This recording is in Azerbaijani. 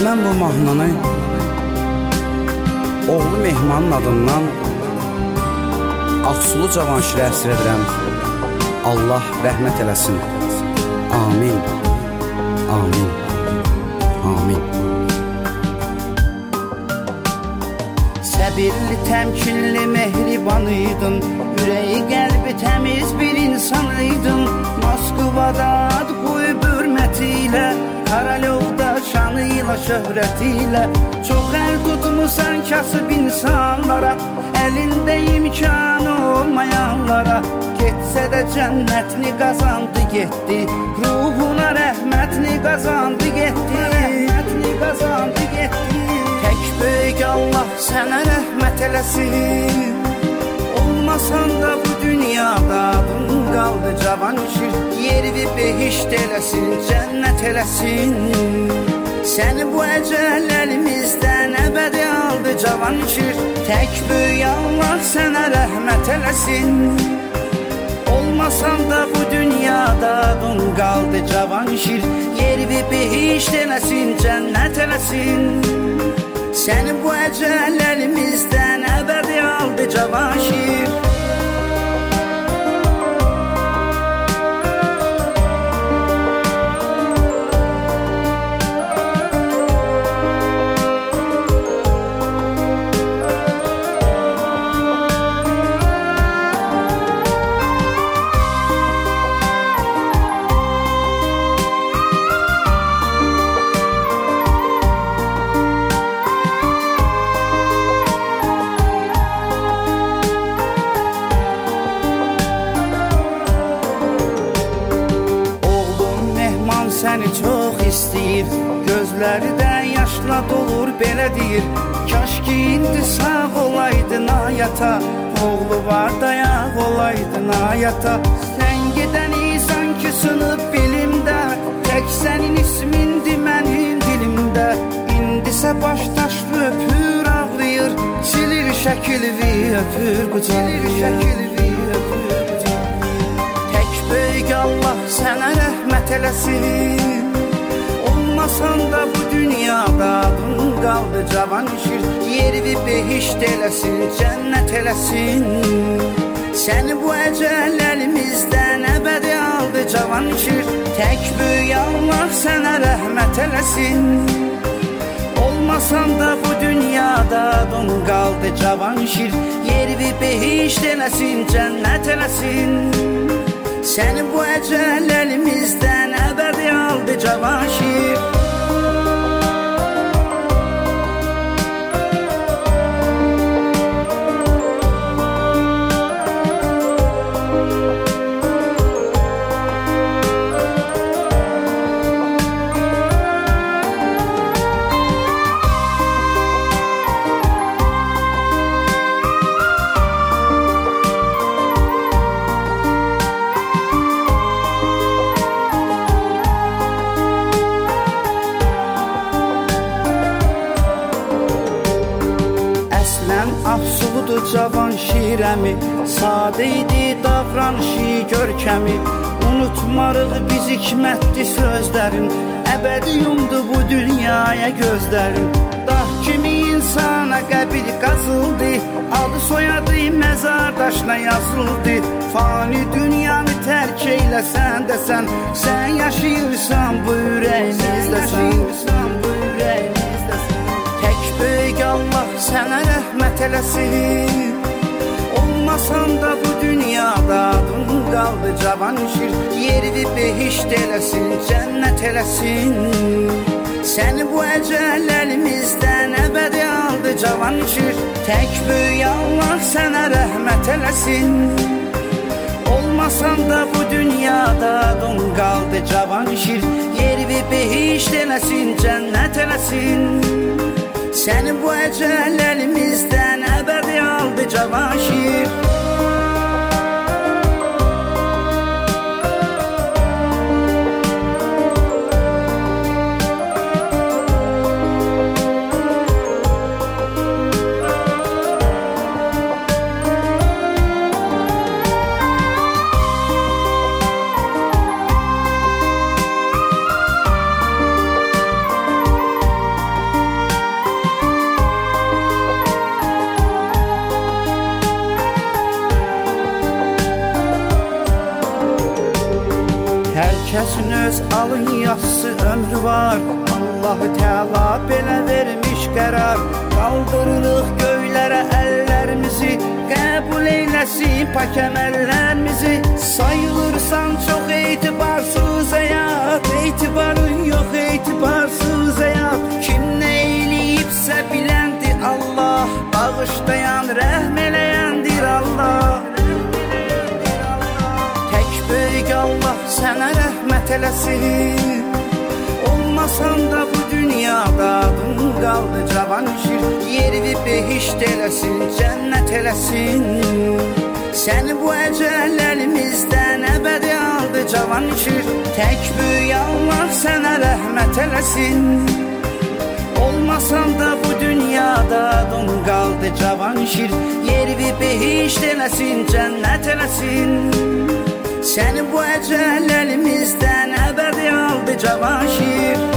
Mən bu mahnını oğlu Mehmanın adından Ağsulu Cavanşirə əsr edirəm. Allah rəhmət eləsin. Amin. Amin. Amin. Səbirli, təmkinli, mehribanıydın. Ürəyi, qəlbi təmiz bir insanıydın. Moskvada ad qoyub hürmətilə, Karalovda şanıyla, şöhrətilə. Çox əl tutmusan kasıb insanlara, əlində imkanı olmayanlara. Getsə də cənnətini qazandı, getdi. Ruhuna rəhmətini qazandı, getdi. Rəhmətini qazandı, getdi. Tək böyük Allah sənə rəhmət eləsin. Olmasan da bu dünyada adın qaldı Cavanşir. Yeri behişt eləsin, cənnət eləsin. Səni bu əcəl əlimizdən əbədi aldı Cavanşir. Tək böyük Allah sənə rəhmət eləsin. Olmasan da bu dünyada adın qaldı Cavanşir. Yeri behişt eləsin, cənnət eləsin. Səni bu əcəl əlimizdən əbədi aldı Cavanşir. Səni çox istəyir, gözləri də yaşla dolur, belə deyir. Kaş ki indi sağ olaydın ayata, oğlu var dayaq olaydın ayata. Sən gedən insan ki sınıb bilimdə, tək sənin ismindir mənim dilimdə. İndisə baş daşlı öpür, ağlayır, silir şəkilvi öpür, qucaqlayır. Tək böyük Allah sənə rəhmət eləsin. Olmasan da bu dünyada adın qaldı Cavanşir. Yeri behişt eləsin, cənnət eləsin. Səni bu əcəl əlimizdən əbədi aldı Cavanşir. Tək böyük Allah sənə rəhmət eləsin. Olmasan da bu dünyada adın qaldı Cavanşir. Yeri behişt eləsin, cənnət eləsin. Səni bu əcəl əlimizdən əbədi aldı Cavanşir. Ağsuludur Cavanşirəmi, sadə idi davranışı, görkəmi. Unutmarıq biz hikmətli sözlərin, əbədi yumdu bu dünyaya gözlərin. Dağ kimi insana qəbil qazıldı, adı soyadı məzar daşına yazıldı. Fani dünyanı tərk eyləsən desən, sən yaşayırsan bu ürəyimizdəsən. Tək böyük Allah sənə rəhmət eləsin. Olmasan da bu dünyada adın qaldı Cavanşir. Yeri behişt eləsin, cənnət eləsin. Səni bu əcəl əlimizdən əbədi aldı Cavanşir. Tək böyük Allah sənə rəhmət eləsin. Olmasan da bu dünyada adın qaldı Cavanşir. Yeri behişt eləsin, cənnət eləsin. Səni bu əcəl əlimizdən əbədi aldı Cavanşir. Herkesin öz alın yazısı ömrü var. Allah-u Teala belə vermiş qərar. Qaldırırıq göylərə əllərimizi, qəbul eyləsin pak əməllərimizi. Sayılırsan çox etibarsız həyat, etibarın yox etibarsız həyat. Kim nə eləyibsə biləndir Allah, bağışlayan rəhm eləyəndir Allah. Tək böyük Allah sənə rəhmət eləsin. Olmasan da bu dünyada adın qaldı cavan şir. Yeri behişt eləsin, cənnət eləsin. Səni bu əcəl əlimizdən əbədi aldı cavan şir. Tək böyük Allah sənə rəhmət eləsin. Olmasan da bu dünyada adın qaldı cavan şir. Yeri behişt eləsin, cənnət eləsin. Səni bu əcəl əlimizdən əbədi aldı cavan şir.